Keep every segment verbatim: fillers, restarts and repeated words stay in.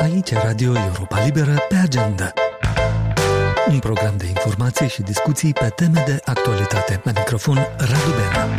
Aici Radio Europa Liberă pe agenda. Un program de informații și discuții pe teme de actualitate. La microfon, Radu Bena.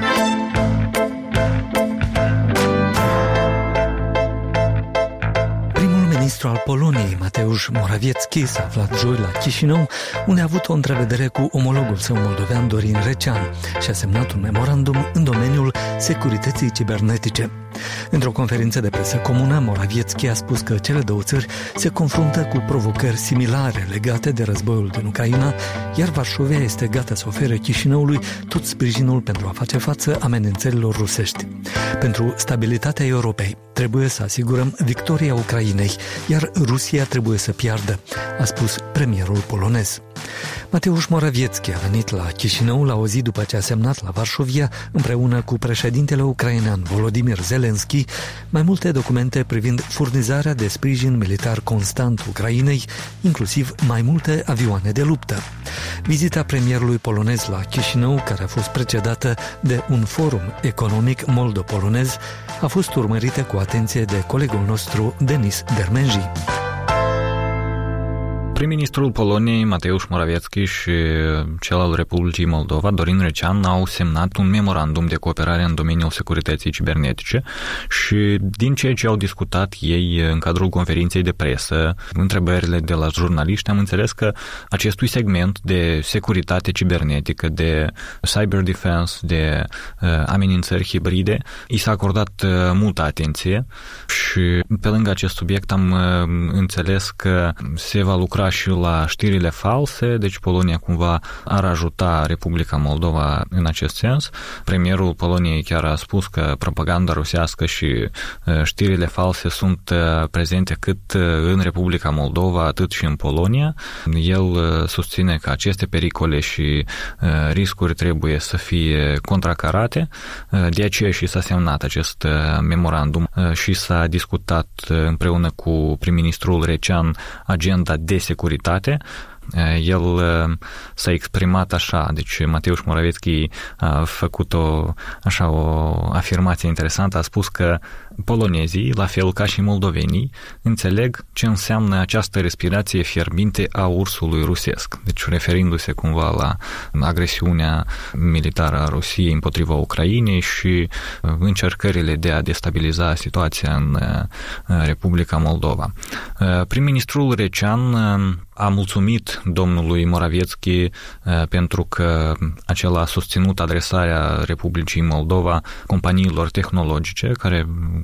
Primul ministru al Poloniei, Mateusz Morawiecki, s-a aflat joi la Chișinău, unde a avut o întrevedere cu omologul său moldovean Dorin Recean și a semnat un memorandum în domeniul securității cibernetice. Într-o conferință de presă comună, Morawiecki a spus că cele două țări se confruntă cu provocări similare legate de războiul din Ucraina, iar Varșovia este gata să ofere Chișinăului tot sprijinul pentru a face față amenințărilor rusești. Pentru stabilitatea Europei trebuie să asigurăm victoria Ucrainei, iar Rusia trebuie să piardă, a spus premierul polonez. Mateusz Morawiecki a venit la Chișinău la o zi după ce a semnat la Varșovia, împreună cu președintele ucrainean Volodymyr Zelensky, mai multe documente privind furnizarea de sprijin militar constant Ucrainei, inclusiv mai multe avioane de luptă. Vizita premierului polonez la Chișinău, care a fost precedată de un forum economic moldo-polonez, a fost urmărită cu atenție de colegul nostru Denis Dermenji. Prim-ministrul Poloniei, Mateusz Morawiecki, și cel al Republicii Moldova, Dorin Recean, au semnat un memorandum de cooperare în domeniul securității cibernetice și din ceea ce au discutat ei în cadrul conferinței de presă, întrebările de la jurnaliști, am înțeles că acestui segment de securitate cibernetică, de cyber defense, de uh, amenințări hibride, i s-a acordat uh, multă atenție și pe lângă acest subiect am uh, înțeles că se va lucra și la știrile false, deci Polonia cumva ar ajuta Republica Moldova în acest sens. Premierul Poloniei chiar a spus că propaganda rusească și știrile false sunt prezente cât în Republica Moldova, atât și în Polonia. El susține că aceste pericole și riscuri trebuie să fie contracarate, de aceea și s-a semnat acest memorandum și s-a discutat împreună cu prim-ministrul Recean agenda de securitate. El s-a exprimat așa, deci Mateusz Morawiecki a făcut o, așa, o afirmație interesantă, a spus că polonezii, la fel ca și moldovenii, înțeleg ce înseamnă această respirație fierbinte a ursului rusesc, deci referindu-se cumva la agresiunea militară a Rusiei împotriva Ucrainei și încercările de a destabiliza situația în Republica Moldova. Prim-ministrul Recean a mulțumit domnului Morawiecki pentru că acela a susținut adresarea Republicii Moldova companiilor tehnologice, care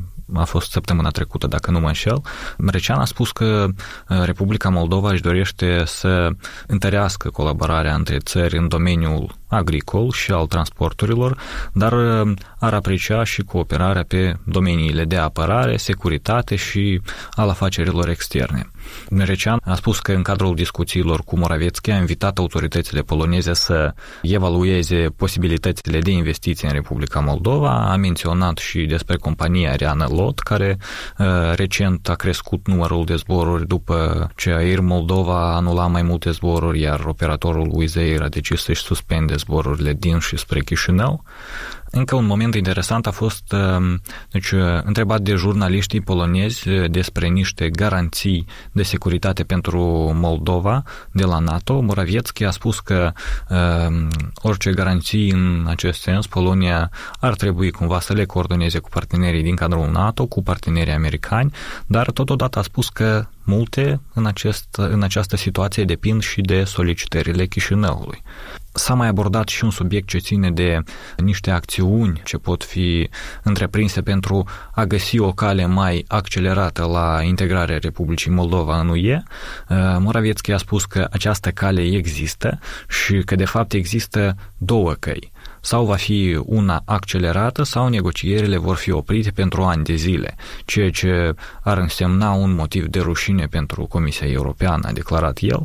a fost săptămâna trecută, dacă nu mă înșel. Recean a spus că Republica Moldova își dorește să întărească colaborarea între țări în domeniul agricol și al transporturilor, dar ar aprecia și cooperarea pe domeniile de apărare, securitate și al afacerilor externe. Recean a spus că în cadrul discuțiilor cu Morawiecki a invitat autoritățile poloneze să evalueze posibilitățile de investiții în Republica Moldova, a menționat și despre compania aeriană LOT, care uh, recent a crescut numărul de zboruri după ce Air Moldova a anulat mai multe zboruri, iar operatorul Wizz Air a decis să-și suspende zborurile din și spre Chișinău. Încă un moment interesant a fost deci, întrebat de jurnaliștii polonezi despre niște garanții de securitate pentru Moldova de la NATO. Morawiecki a spus că uh, orice garanții în acest sens Polonia ar trebui cumva să le coordoneze cu partenerii din cadrul NATO, cu partenerii americani, dar totodată a spus că multe în, acest, în această situație depind și de solicitările Chișinăului. S-a mai abordat și un subiect ce ține de niște acțiuni ce pot fi întreprinse pentru a găsi o cale mai accelerată la integrarea Republicii Moldova în U E. Morawiecki a spus că această cale există și că de fapt există două căi. Sau va fi una accelerată sau negocierile vor fi oprite pentru ani de zile, ceea ce ar însemna un motiv de rușine pentru Comisia Europeană, a declarat el,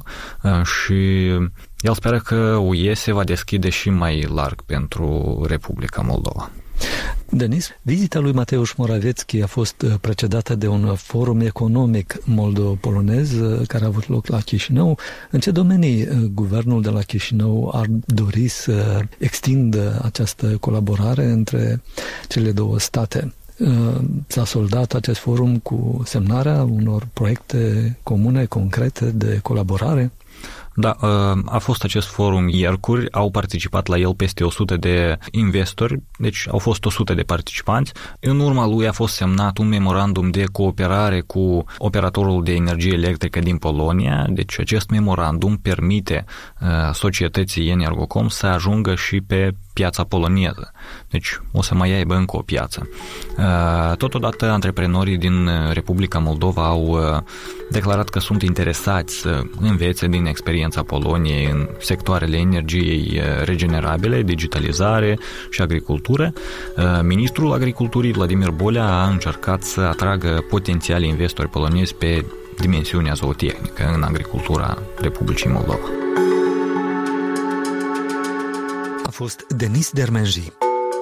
și el speră că U E se va deschide și mai larg pentru Republica Moldova. Denis, vizita lui Mateusz Morawiecki a fost precedată de un forum economic moldo-polonez care a avut loc la Chișinău. În ce domenii guvernul de la Chișinău ar dori să extindă această colaborare între cele două state? S-a soldat acest forum cu semnarea unor proiecte comune, concrete de colaborare? Da, a fost acest forum iercuri, au participat la el peste o sută de investori, deci au fost o sută de participanți. În urma lui a fost semnat un memorandum de cooperare cu operatorul de energie electrică din Polonia, deci acest memorandum permite societății Energocom să ajungă și pe piața poloneză. Deci o să mai aibă încă o piață. Totodată, antreprenorii din Republica Moldova au declarat că sunt interesați să învețe din experiența Poloniei în sectoarele energiei regenerabile, digitalizare și agricultură. Ministrul Agriculturii, Vladimir Bolea, a încercat să atragă potențiali investori polonezi pe dimensiunea zootehnică în agricultura Republicii Moldova. A fost Denis Dermenji.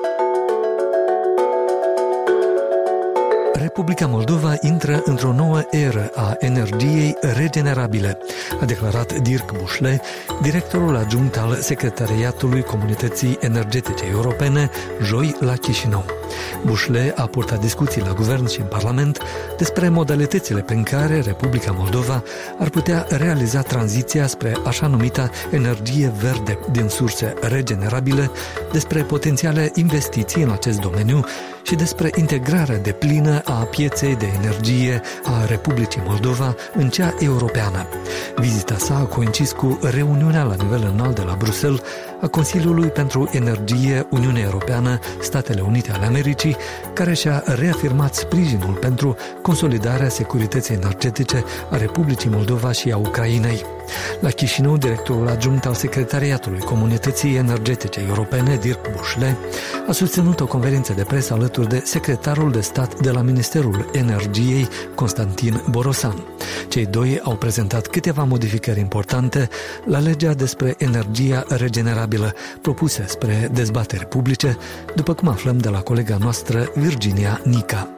Republica Moldova intră într-o nouă eră a energiei regenerabile, a declarat Dirk Bușle, directorul adjunct al Secretariatului Comunității Energetice Europene, joi la Chișinău. Bușle a purtat discuții la guvern și în Parlament despre modalitățile prin care Republica Moldova ar putea realiza tranziția spre așa numita energie verde din surse regenerabile, despre potențiale investiții în acest domeniu și despre integrarea deplină a pieței de energie a Republicii Moldova în cea europeană. Vizita sa a coincis cu reuniunea la nivel înalt de la Bruxelles a Consiliului pentru Energie Uniunea Europeană Statele Unite ale Americii, care și-a reafirmat sprijinul pentru consolidarea securității energetice a Republicii Moldova și a Ucrainei. La Chișinău, directorul adjunct al Secretariatului Comunității Energetice Europene, Dirk Bușle, a susținut o conferință de presă alături de secretarul de stat de la Ministerul Energiei, Constantin Borosan. Cei doi au prezentat câteva modificări importante la legea despre energia regenerabilă propuse spre dezbateri publice, după cum aflăm de la colega noastră Virginia Nica.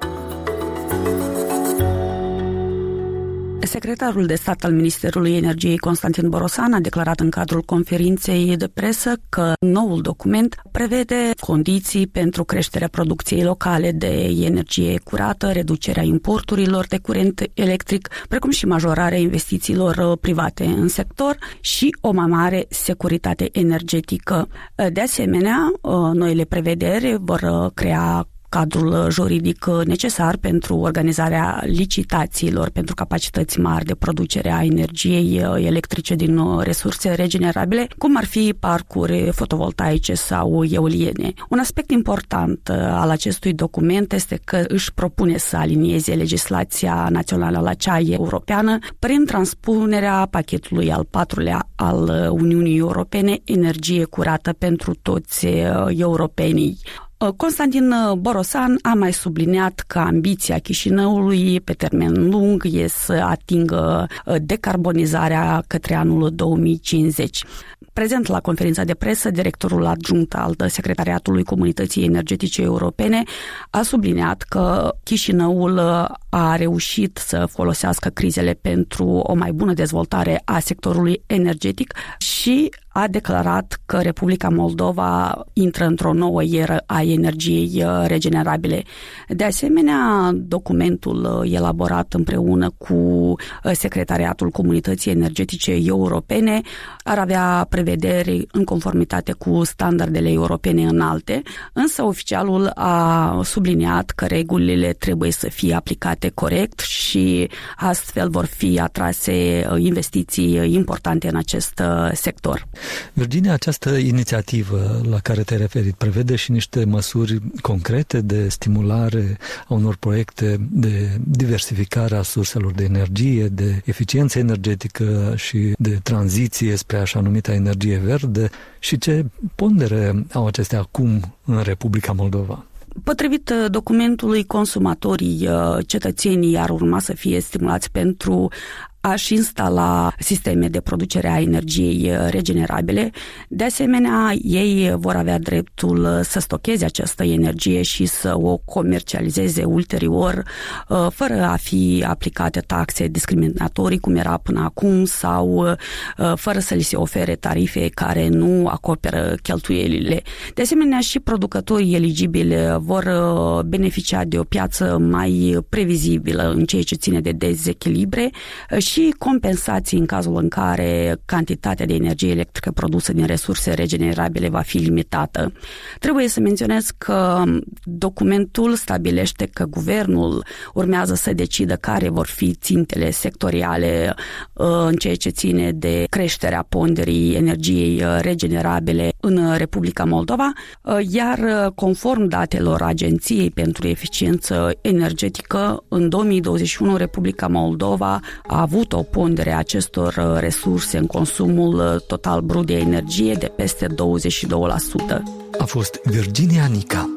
Secretarul de stat al Ministerului Energiei, Constantin Borosan, a declarat în cadrul conferinței de presă că noul document prevede condiții pentru creșterea producției locale de energie curată, reducerea importurilor de curent electric, precum și majorarea investițiilor private în sector și o mai mare securitate energetică. De asemenea, noile prevederi vor crea cadrul juridic necesar pentru organizarea licitațiilor pentru capacități mari de producere a energiei electrice din resurse regenerabile, cum ar fi parcuri fotovoltaice sau eoliene. Un aspect important al acestui document este că își propune să alinieze legislația națională la cea europeană prin transpunerea pachetului al patrulea al Uniunii Europene, energie curată pentru toți europenii. Constantin Borosan a mai subliniat că ambiția Chișinăului pe termen lung e să atingă decarbonizarea către anul două mii cincizeci. Prezent la conferința de presă, directorul adjunct al Secretariatului Comunității Energetice Europene a subliniat că Chișinăul a reușit să folosească crizele pentru o mai bună dezvoltare a sectorului energetic și a declarat că Republica Moldova intră într-o nouă eră a energiei regenerabile. De asemenea, documentul elaborat împreună cu Secretariatul Comunității Energetice Europene ar avea prevederi în conformitate cu standardele europene înalte, însă oficialul a subliniat că regulile trebuie să fie aplicate corect și astfel vor fi atrase investiții importante în acest sector. Virginia, această inițiativă la care te-ai referit prevede și niște măsuri concrete de stimulare a unor proiecte de diversificare a surselor de energie, de eficiență energetică și de tranziție spre așa numita energie verde. Și ce pondere au acestea acum în Republica Moldova? Potrivit documentului, consumatorii, cetățenii ar urma să fie stimulați pentru a-și instala sisteme de producere a energiei regenerabile. De asemenea, ei vor avea dreptul să stocheze această energie și să o comercializeze ulterior, fără a fi aplicate taxe discriminatorii, cum era până acum, sau fără să li se ofere tarife care nu acoperă cheltuielile. De asemenea, și producătorii eligibili vor beneficia de o piață mai previzibilă în ceea ce ține de dezechilibre și compensații în cazul în care cantitatea de energie electrică produsă din resurse regenerabile va fi limitată. Trebuie să menționez că documentul stabilește că guvernul urmează să decidă care vor fi țintele sectoriale în ceea ce ține de creșterea ponderii energiei regenerabile în Republica Moldova, iar conform datelor Agenției pentru Eficiență Energetică, în două mii douăzeci și unu Republica Moldova a avut o pondere a acestor resurse în consumul total brut de energie de peste douăzeci și doi la sută. A fost Virginia Nica.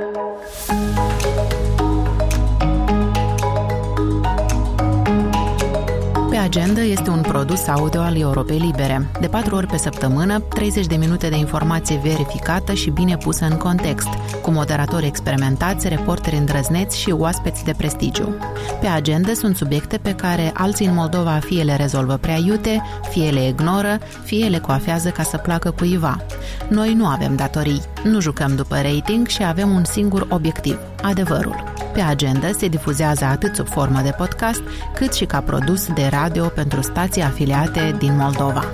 Pe agenda este un produs audio al Europei Libere. De patru ori pe săptămână, treizeci de minute de informație verificată și bine pusă în context, cu moderatori experimentați, reporteri îndrăzneți și oaspeți de prestigiu. Pe agenda sunt subiecte pe care alții în Moldova fie le rezolvă prea iute, fie le ignoră, fie le coafează ca să placă cuiva. Noi nu avem datorii, nu jucăm după rating și avem un singur obiectiv, adevărul. Pe agenda se difuzează atât sub formă de podcast, cât și ca produs de radio pentru stații afiliate din Moldova.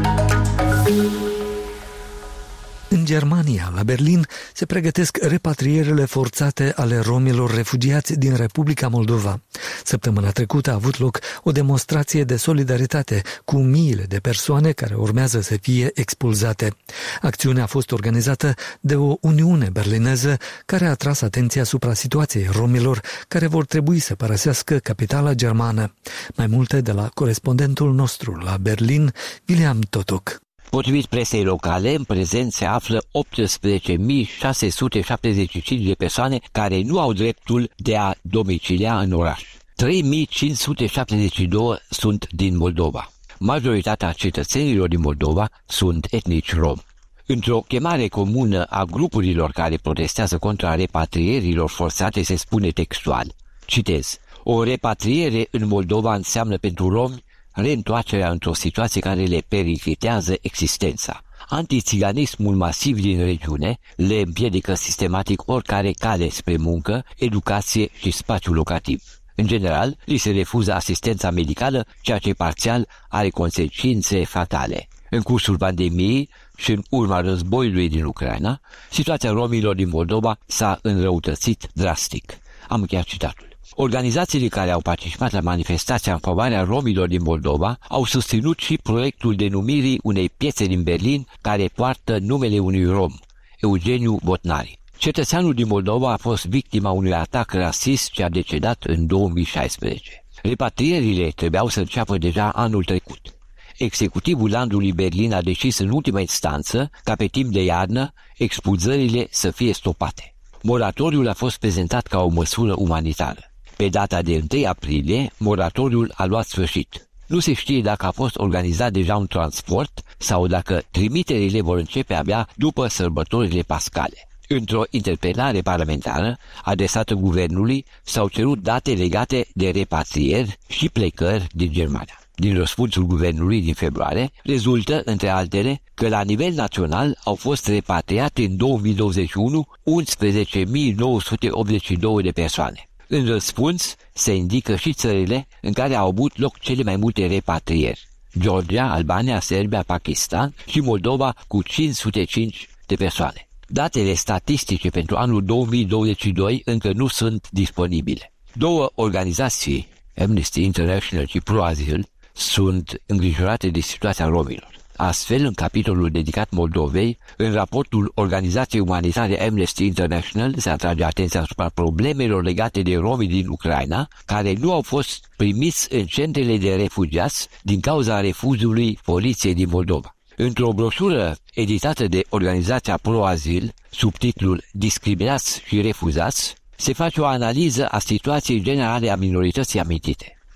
În Germania, la Berlin, se pregătesc repatrierile forțate ale romilor refugiați din Republica Moldova. Săptămâna trecută a avut loc o demonstrație de solidaritate cu miile de persoane care urmează să fie expulzate. Acțiunea a fost organizată de o uniune berlineză care a atras atenția asupra situației romilor care vor trebui să părăsească capitala germană. Mai multe de la corespondentul nostru la Berlin, William Totok. Potrivit presei locale, în prezent se află optsprezece mii șase sute șaptezeci și cinci de persoane care nu au dreptul de a domicilia în oraș. trei mii cinci sute șaptezeci și doi sunt din Moldova. Majoritatea cetățenilor din Moldova sunt etnici romi. Într-o chemare comună a grupurilor care protestează contra repatrierilor forțate se spune textual, citez, o repatriere în Moldova înseamnă pentru romi reîntoarcerea într-o situație care le periclitează existența. Antițiganismul masiv din regiune le împiedică sistematic oricare cale spre muncă, educație și spațiu locativ. În general, li se refuză asistența medicală, ceea ce parțial are consecințe fatale. În cursul pandemiei și în urma războiului din Ucraina, situația romilor din Moldova s-a înrăutățit drastic. Am încheiat citatul. Organizațiile care au participat la manifestația în favoarea romilor din Moldova au susținut și proiectul denumirii unei piețe din Berlin care poartă numele unui rom, Eugeniu Botnari. Cetățeanul din Moldova a fost victima unui atac rasist și a decedat în două mii șaisprezece. Repatrierile trebuiau să înceapă deja anul trecut. Executivul landului Berlin a decis în ultima instanță ca pe timp de iarnă expulzările să fie stopate. Moratoriul a fost prezentat ca o măsură umanitară. Pe data de întâi aprilie, moratoriul a luat sfârșit. Nu se știe dacă a fost organizat deja un transport sau dacă trimiterile vor începe abia după sărbătorile pascale. Într-o interpelare parlamentară adresată guvernului s-au cerut date legate de repatrieri și plecări din Germania. Din răspunsul guvernului din februarie, rezultă, între altele, că la nivel național au fost repatriate în două mii douăzeci și unu unsprezece mii nouă sute optzeci și doi de persoane. În răspuns se indică și țările în care au avut loc cele mai multe repatrieri: Georgia, Albania, Serbia, Pakistan și Moldova cu cinci sute cinci de persoane. Datele statistice pentru anul două mii douăzeci și doi încă nu sunt disponibile. Două organizații, Amnesty International și ProAzyl, sunt îngrijorate de situația romilor. Astfel, în capitolul dedicat Moldovei, în raportul organizației umanitare Amnesty International se atrage atenția asupra problemelor legate de romii din Ucraina, care nu au fost primiți în centrele de refugiați din cauza refuzului poliției din Moldova. Într-o broșură editată de organizația ProAzyl, sub titlul Discriminați și refuzați, se face o analiză a situației generale a minorității amintite.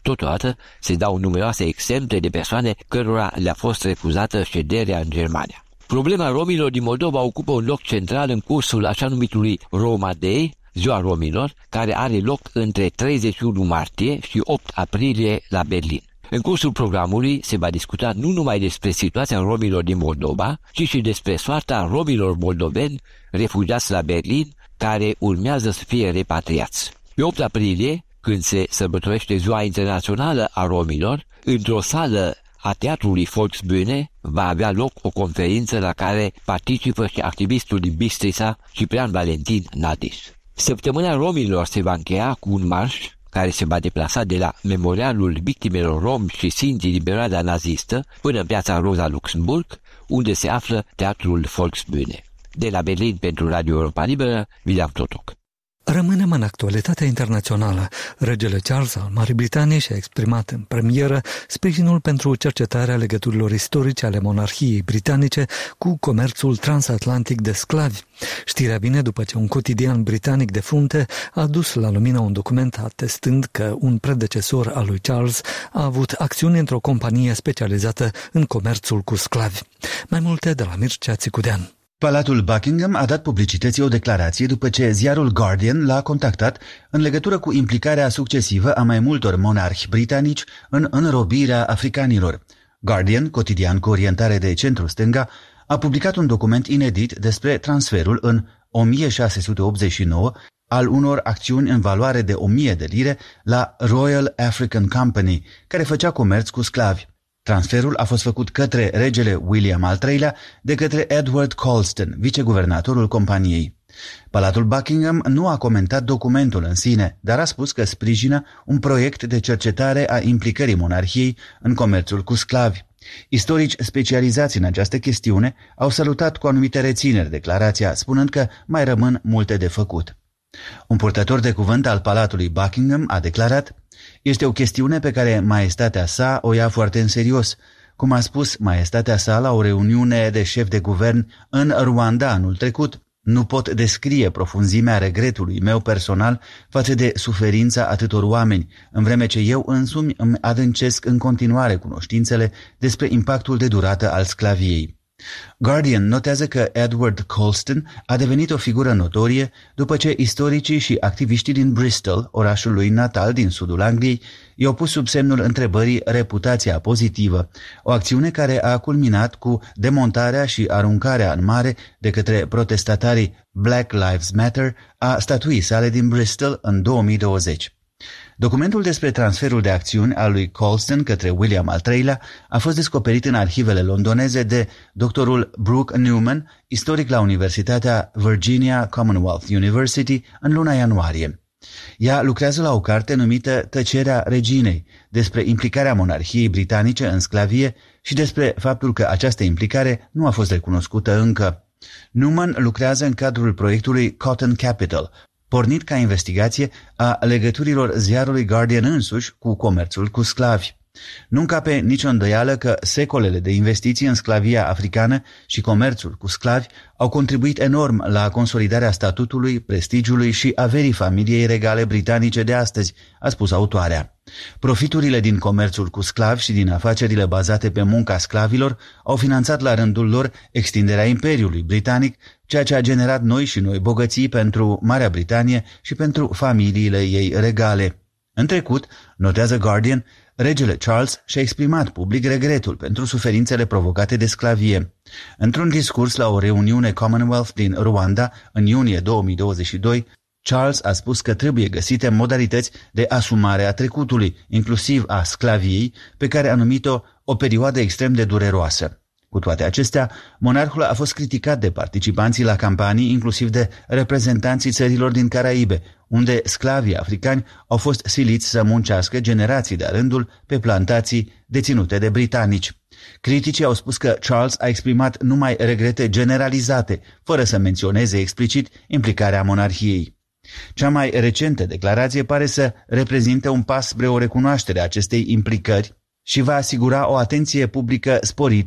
Totodată se dau numeroase exemple de persoane cărora le-a fost refuzată șederea în Germania. Problema romilor din Moldova ocupă un loc central în cursul așa numitului Roma Day, Ziua Romilor, care are loc între treizeci și unu martie și opt aprilie la Berlin. În cursul programului se va discuta nu numai despre situația romilor din Moldova, ci și despre soarta romilor moldoveni refugiați la Berlin, care urmează să fie repatriați. Pe opt aprilie, când se sărbătorește Ziua Internațională a Romilor, într-o sală a Teatrului Volksbühne va avea loc o conferință la care participă și activistul din Bistrița, Ciprian Valentin Nadis. Săptămâna romilor se va încheia cu un marș care se va deplasa de la Memorialul Victimelor Romi și Sinti din perioada nazistă până în piața Rosa Luxemburg, unde se află Teatrul Volksbühne. De la Berlin pentru Radio Europa Liberă, William Totoc. Rămânem în actualitatea internațională. Regele Charles al Marii Britanii și-a exprimat în premieră sprijinul pentru cercetarea legăturilor istorice ale monarhiei britanice cu comerțul transatlantic de sclavi. Știrea vine după ce un cotidian britanic de frunte a adus la lumină un document atestând că un predecesor al lui Charles a avut acțiuni într-o companie specializată în comerțul cu sclavi. Mai multe de la Mircea Țicudean. Palatul Buckingham a dat publicității o declarație după ce ziarul Guardian l-a contactat în legătură cu implicarea succesivă a mai multor monarhi britanici în înrobirea africanilor. Guardian, cotidian cu orientare de centru-stânga, a publicat un document inedit despre transferul în o mie șase sute optzeci și nouă al unor acțiuni în valoare de o mie de lire la Royal African Company, care făcea comerț cu sclavi. Transferul a fost făcut către regele William al treilea de către Edward Colston, viceguvernatorul companiei. Palatul Buckingham nu a comentat documentul în sine, dar a spus că sprijină un proiect de cercetare a implicării monarhiei în comerțul cu sclavi. Istorici specializați în această chestiune au salutat cu anumite rețineri declarația, spunând că mai rămân multe de făcut. Un purtător de cuvânt al Palatului Buckingham a declarat: "Este o chestiune pe care maestatea sa o ia foarte în serios. Cum a spus maestatea sa la o reuniune de șef de guvern în Rwanda anul trecut, nu pot descrie profunzimea regretului meu personal față de suferința atâtor oameni, în vreme ce eu însumi îmi adâncesc în continuare cunoștințele despre impactul de durată al sclaviei." Guardian notează că Edward Colston a devenit o figură notorie după ce istoricii și activiștii din Bristol, orașul lui natal din sudul Angliei, i-au pus sub semnul întrebării reputația pozitivă, o acțiune care a culminat cu demontarea și aruncarea în mare de către protestatarii Black Lives Matter a statuii sale din Bristol în două mii douăzeci. Documentul despre transferul de acțiuni al lui Colston către William al treilea a fost descoperit în arhivele londoneze de doctorul Brooke Newman, istoric la Universitatea Virginia Commonwealth University, în luna ianuarie. Ea lucrează la o carte numită Tăcerea reginei, despre implicarea monarhiei britanice în sclavie și despre faptul că această implicare nu a fost recunoscută încă. Newman lucrează în cadrul proiectului Cotton Capital, pornit ca investigație a legăturilor ziarului Guardian însuși cu comerțul cu sclavi. Nu încape nicio îndoială că secolele de investiții în sclavia africană și comerțul cu sclavi au contribuit enorm la consolidarea statutului, prestigiului și averii familiei regale britanice de astăzi, a spus autoarea. Profiturile din comerțul cu sclavi și din afacerile bazate pe munca sclavilor au finanțat la rândul lor extinderea Imperiului Britanic, ceea ce a generat noi și noi bogății pentru Marea Britanie și pentru familiile ei regale. În trecut, notează Guardian, regele Charles și-a exprimat public regretul pentru suferințele provocate de sclavie. Într-un discurs la o reuniune Commonwealth din Rwanda în iunie două mii douăzeci și doi, Charles a spus că trebuie găsite modalități de asumare a trecutului, inclusiv a sclaviei, pe care a numit-o o perioadă extrem de dureroasă. Cu toate acestea, monarhul a fost criticat de participanții la campanii, inclusiv de reprezentanții țărilor din Caraibe, unde sclavii africani au fost siliți să muncească generații de-a rândul pe plantații deținute de britanici. Criticii au spus că Charles a exprimat numai regrete generalizate, fără să menționeze explicit implicarea monarhiei. Cea mai recentă declarație pare să reprezinte un pas spre o recunoaștere a acestei implicări și va asigura o atenție publică sporită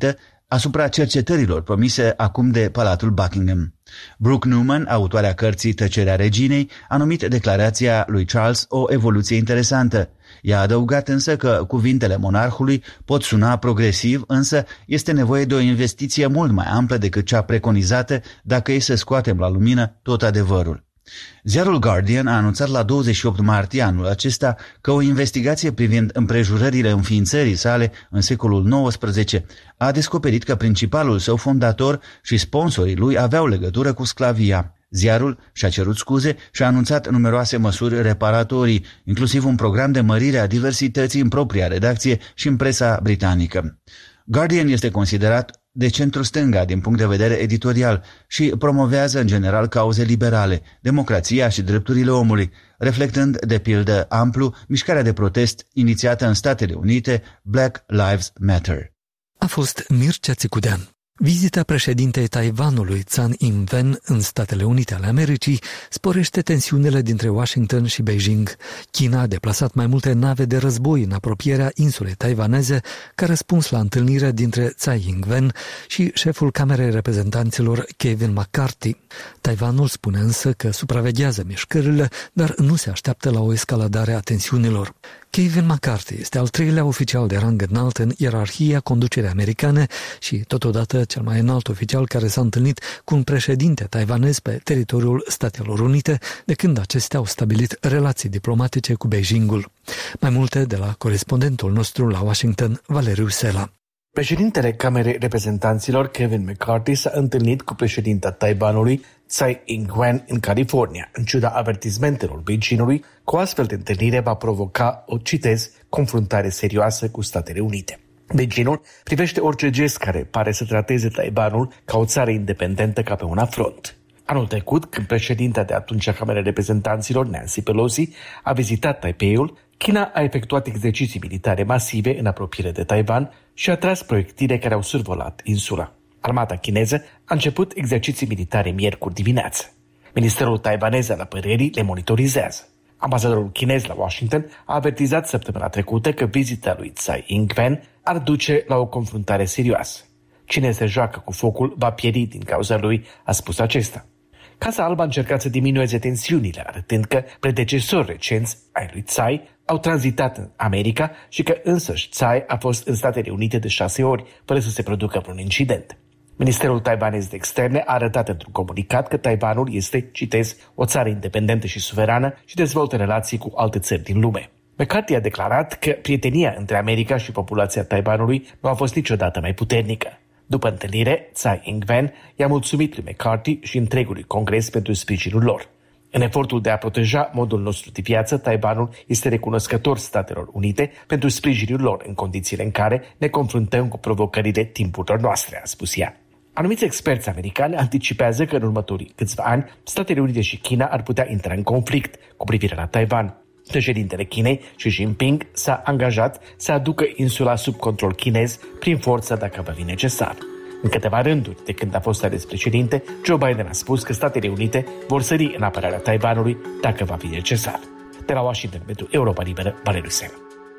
asupra cercetărilor promise acum de Palatul Buckingham. Brooke Newman, autoarea cărții Tăcerea reginei, a numit declarația lui Charles o evoluție interesantă. I-a adăugat însă că cuvintele monarhului pot suna progresiv, însă este nevoie de o investiție mult mai amplă decât cea preconizată dacă e să scoatem la lumină tot adevărul. Ziarul Guardian a anunțat la douăzeci și opt martie anul acesta că o investigație privind împrejurările înființării sale în secolul nouăsprezece a descoperit că principalul său fondator și sponsorii lui aveau legătură cu sclavia. Ziarul și-a cerut scuze și a anunțat numeroase măsuri reparatorii, inclusiv un program de mărire a diversității în propria redacție și în presa britanică. Guardian este considerat de centru-stânga din punct de vedere editorial și promovează în general cauze liberale, democrația și drepturile omului, reflectând de pildă amplu mișcarea de protest inițiată în Statele Unite, Black Lives Matter. A fost Mircea Țicudean. Vizita președintei Taiwanului Tsai Ing-wen în Statele Unite ale Americii sporește tensiunile dintre Washington și Beijing. China a deplasat mai multe nave de război în apropierea insulei taiwaneze ca răspuns la întâlnirea dintre Tsai Ing-wen și șeful Camerei Reprezentanților Kevin McCarthy. Taiwanul spune însă că supraveghează mișcările, dar nu se așteaptă la o escaladare a tensiunilor. Kevin McCarthy este al treilea oficial de rang înalt în ierarhia conducerii americane și totodată cel mai înalt oficial care s-a întâlnit cu un președinte taiwanez pe teritoriul Statelor Unite de când acestea au stabilit relații diplomatice cu Beijingul. Mai multe de la corespondentul nostru la Washington, Valeriu Sela. Președintele Camerei Reprezentanților, Kevin McCarthy, s-a întâlnit cu președinta Taiwanului, Tsai Ing-wen, în California, în ciuda avertizmentelor Beijingului că o astfel de întâlnire va provoca, o citez, confruntare serioasă cu Statele Unite. Beijingul privește orice gest care pare să trateze Taiwanul ca o țară independentă ca pe un afront. Anul trecut, când președinta de atunci a Camerei Reprezentanților, Nancy Pelosi, a vizitat Taipeiul, China a efectuat exerciții militare masive în apropiere de Taiwan și a tras proiectile care au survolat insula. Armata chineză a început exerciții militare miercuri dimineață. Ministerul taiwanez al apărării le monitorizează. Ambasadorul chinez la Washington a avertizat săptămâna trecută că vizita lui Tsai Ing-wen ar duce la o confruntare serioasă. Cine se joacă cu focul va pieri din cauza lui, a spus acesta. Casa Albă a încercat să diminueze tensiunile, arătând că predecesori recenți ai lui Tsai au tranzitat în America și că însăși Tsai a fost în Statele Unite de șase ori, fără să se producă vreun incident. Ministerul taiwanez de externe a arătat într-un comunicat că Taiwanul este, citez, o țară independentă și suverană și dezvoltă relații cu alte țări din lume. McCarthy a declarat că prietenia între America și populația Taiwanului nu a fost niciodată mai puternică. După întâlnire, Tsai Ing-wen i-a mulțumit lui McCarthy și întregului Congres pentru sprijinul lor. În efortul de a proteja modul nostru de viață, Taiwanul este recunoscător Statelor Unite pentru sprijinul lor în condițiile în care ne confruntăm cu provocările timpurilor noastre, a spus ea. Anumiți experți americani anticipează că în următorii câțiva ani Statele Unite și China ar putea intra în conflict cu privire la Taiwan. Președintele Chinei, Xi Jinping, s-a angajat să aducă insula sub control chinez prin forță dacă va fi necesar. În câteva rânduri de când a fost ales președinte, Joe Biden a spus că Statele Unite vor sări în apărarea Taiwanului dacă va fi necesar. De la Washington pentru Europa Liberă, Valeriu Sela.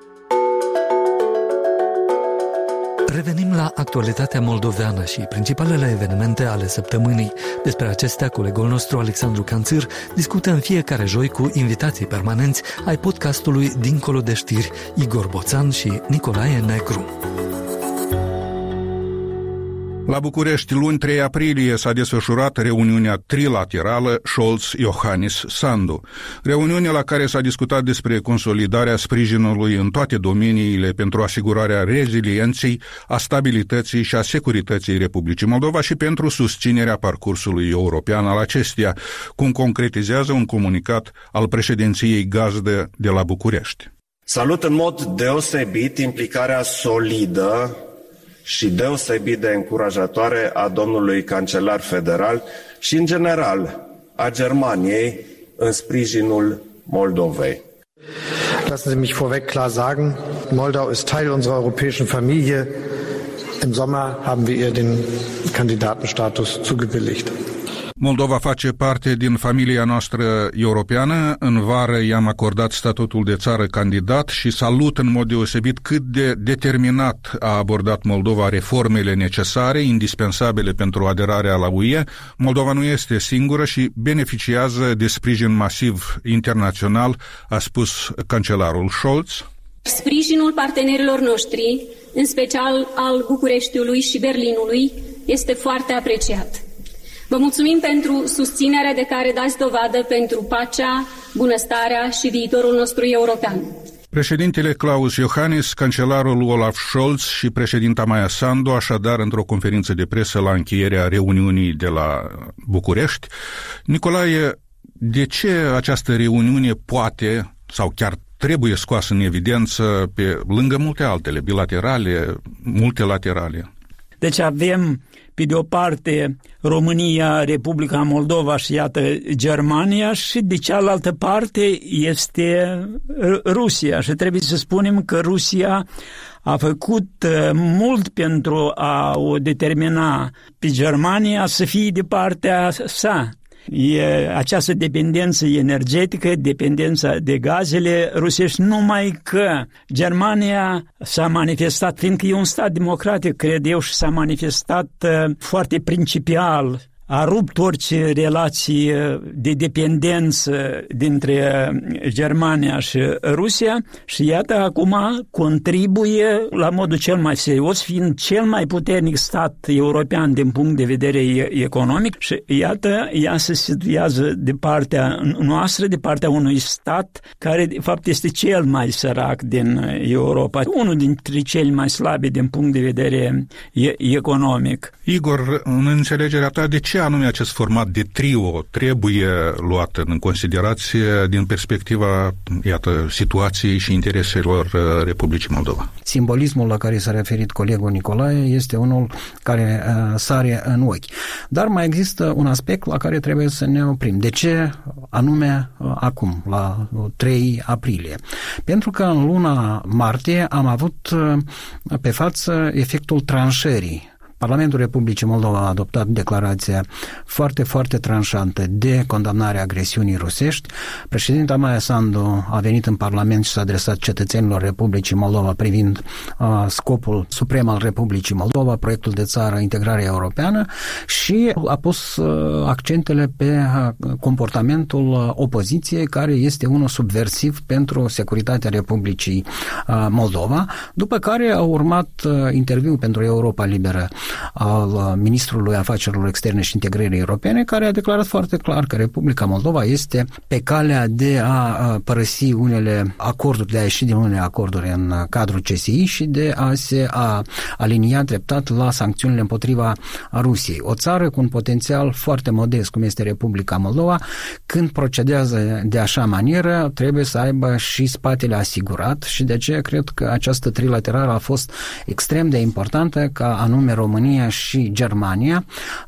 Revenim la actualitatea moldoveană și principalele evenimente ale săptămânii. Despre acestea, colegul nostru Alexandru Canțir discută în fiecare joi cu invitații permanenți ai podcastului Dincolo de știri, Igor Boțan și Nicolae Negru. La București, luni trei aprilie, s-a desfășurat reuniunea trilaterală Scholz-Iohannis-Sandu. Reuniune la care s-a discutat despre consolidarea sprijinului în toate domeniile pentru asigurarea rezilienței, a stabilității și a securității Republicii Moldova și pentru susținerea parcursului european al acesteia, cum concretizează un comunicat al președinției gazdă de la București. Salut în mod deosebit implicarea solidă și deosebit de încurajatoare a domnului cancelar federal și, în general, a Germaniei în sprijinul Moldovei. Lassen Sie mich vorweg klar sagen, Moldau ist Teil unserer europäischen Familie. Im Sommer haben wir ihr den Kandidatenstatus zugebilligt. Moldova face parte din familia noastră europeană. În vară i-am acordat statutul de țară candidat și salut în mod deosebit cât de determinat a abordat Moldova reformele necesare, indispensabile pentru aderarea la U E. Moldova nu este singură și beneficiază de sprijin masiv internațional, a spus cancelarul Scholz. Sprijinul partenerilor noștri, în special al Bucureștiului și Berlinului, este foarte apreciat. Vă mulțumim pentru susținerea de care dați dovadă pentru pacea, bunăstarea și viitorul nostru european. Președintele Klaus Iohannis, cancelarul Olaf Scholz și președinta Maia Sandu, așadar, într-o conferință de presă la încheierea reuniunii de la București. Nicolae, de ce această reuniune poate sau chiar trebuie scoasă în evidență pe lângă multe altele, bilaterale, multilaterale? Deci avem, pe de o parte, România, Republica Moldova și, iată, Germania, și de cealaltă parte este Rusia. Și trebuie să spunem că Rusia a făcut mult pentru a o determina pe Germania să fie de partea sa. E această dependență energetică, dependența de gazele rusești, numai că Germania s-a manifestat, fiindcă e un stat democratic, cred eu, și s-a manifestat foarte principial, a rupt orice relații de dependență dintre Germania și Rusia și iată acum contribuie la modul cel mai serios, fiind cel mai puternic stat european din punct de vedere economic și iată ea se situează de partea noastră, de partea unui stat care de fapt este cel mai sărac din Europa, unul dintre cei mai slabi din punct de vedere economic. Igor, în înțelegerea ta, de ce anume acest format de trio trebuie luat în considerație din perspectiva, iată, situației și intereselor Republicii Moldova? Simbolismul la care s-a referit colegul Nicolae este unul care uh, sare în ochi. Dar mai există un aspect la care trebuie să ne oprim. De ce anume uh, acum, la trei aprilie? Pentru că în luna martie am avut uh, pe față efectul tranșării. Parlamentul Republicii Moldova a adoptat declarația foarte, foarte tranșantă de condamnare a agresiunii rusești. Președinta Maia Sandu a venit în Parlament și s-a adresat cetățenilor Republicii Moldova privind uh, scopul suprem al Republicii Moldova, proiectul de țară, integrarea europeană, și a pus uh, accentele pe uh, comportamentul uh, opoziției, care este unul subversiv pentru securitatea Republicii uh, Moldova, după care a urmat uh, interviul pentru Europa Liberă al ministrului afacerilor externe și integrării europene, care a declarat foarte clar că Republica Moldova este pe calea de a părăsi unele acorduri, de a ieși din unele acorduri în cadrul C S I și de a se a alinia treptat la sancțiunile împotriva Rusiei. O țară cu un potențial foarte modest, cum este Republica Moldova, când procedează de așa manieră, trebuie să aibă și spatele asigurat și de aceea cred că această trilaterală a fost extrem de importantă, ca anume România și Germania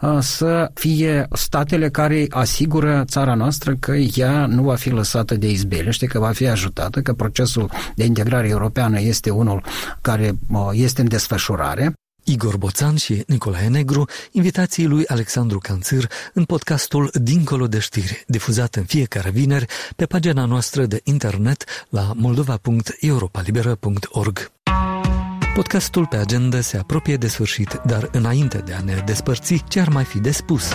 să fie statele care asigură țara noastră că ea nu va fi lăsată de izbeliște, că va fi ajutată, că procesul de integrare europeană este unul care este în desfășurare. Igor Boțan și Nicolae Negru, invitații lui Alexandru Canțir în podcastul Dincolo de știri, difuzat în fiecare vineri pe pagina noastră de internet la moldova punct europa liberă punct org. Podcastul pe agenda se apropie de sfârșit, dar înainte de a ne despărți, ce ar mai fi de spus?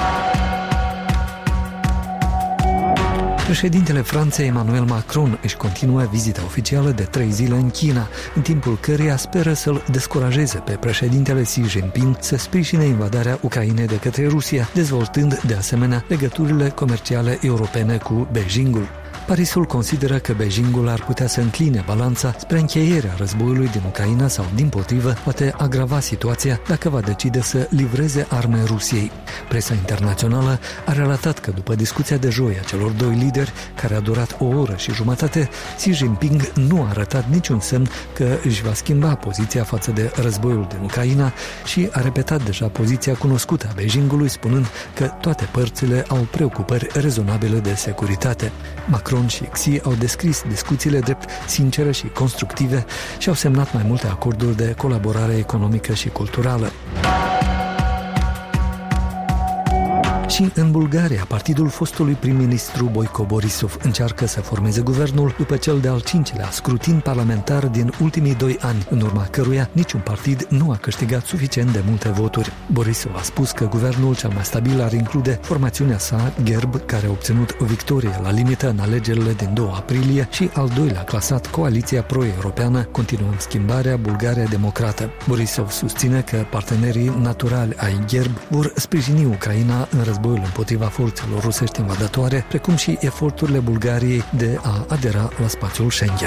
Președintele Franței Emmanuel Macron își continuă vizita oficială de trei zile în China, în timpul căreia speră să-l descurajeze pe președintele Xi Jinping să sprijine invadarea Ucrainei de către Rusia, dezvoltând de asemenea legăturile comerciale europene cu Beijingul. Parisul consideră că Beijingul ar putea să încline balanța spre încheierea războiului din Ucraina sau, dimpotrivă, poate agrava situația dacă va decide să livreze arme Rusiei. Presa internațională a relatat că după discuția de joi a celor doi lideri, care a durat o oră și jumătate, Xi Jinping nu a arătat niciun semn că își va schimba poziția față de războiul din Ucraina și a repetat deja poziția cunoscută a Beijingului, spunând că toate părțile au preocupări rezonabile de securitate. Macron și Xi au descris discuțiile drept sincere și constructive și au semnat mai multe acorduri de colaborare economică și culturală. Și în Bulgaria, partidul fostului prim-ministru Boico Borisov încearcă să formeze guvernul după cel de-al cincilea scrutin parlamentar din ultimii doi ani, în urma căruia niciun partid nu a câștigat suficient de multe voturi. Borisov a spus că guvernul cel mai stabil ar include formațiunea sa, Gerb, care a obținut o victorie la limită în alegerile din doi aprilie, și al doilea clasat, Coaliția Pro-Europeană, Continuăm Schimbarea, Bulgaria Democrată. Borisov susține că partenerii naturali ai Gerb vor sprijini Ucraina în războiul împotriva forțelor rusești invadatoare, precum și eforturile Bulgariei de a adera la spațiul Schengen.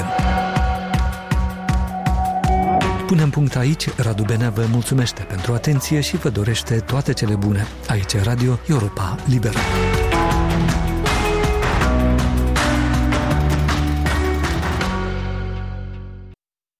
Punem punct aici. Radu Benea vă mulțumește pentru atenție și vă dorește toate cele bune. Aici Radio Europa Liberă.